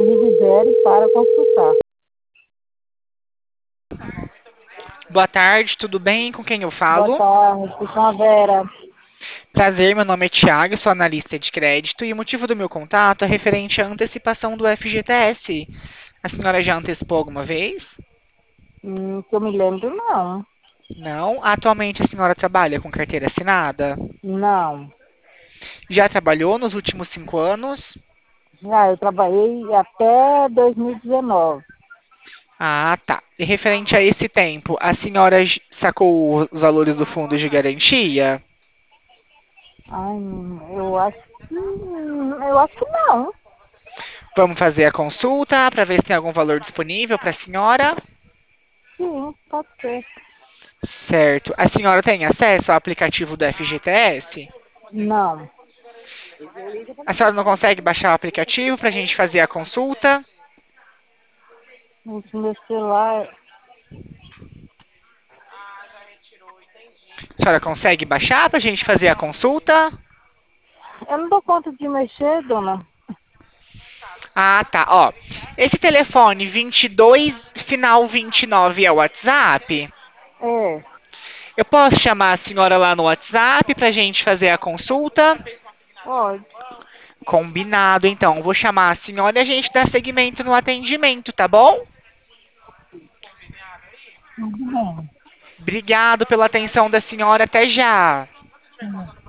Libere para consultar. Boa tarde, tudo bem? Com quem eu Boa falo? tarde, com a Vera. Prazer, meu nome é Thiago, sou analista de crédito e o motivo do meu contato é referente à antecipação do FGTS. A senhora já antecipou alguma vez? Que eu me lembro, não. Não. Atualmente a senhora trabalha com carteira assinada? Não. Já trabalhou nos últimos 5 anos? Já eu trabalhei até 2019. Ah, tá. E referente a esse tempo, a senhora sacou os valores do fundo de garantia? Ai, eu acho que não. Vamos fazer a consulta para ver se tem algum valor disponível para a senhora? Sim, pode ser. Certo. A senhora tem acesso ao aplicativo do FGTS? Não. A senhora não consegue baixar o aplicativo para a gente fazer a consulta? Gente, meu celular, A senhora consegue baixar para a gente fazer a consulta? eu não dou conta de mexer, dona. Ah, tá. Ó, esse telefone 22, final 29 é o WhatsApp? É, Eu posso chamar a senhora lá no WhatsApp para a gente fazer a consulta? pode. Combinado, então. Vou chamar a senhora e a gente dá seguimento no atendimento, tá bom? Tudo bem. Obrigado pela atenção da senhora. Até já.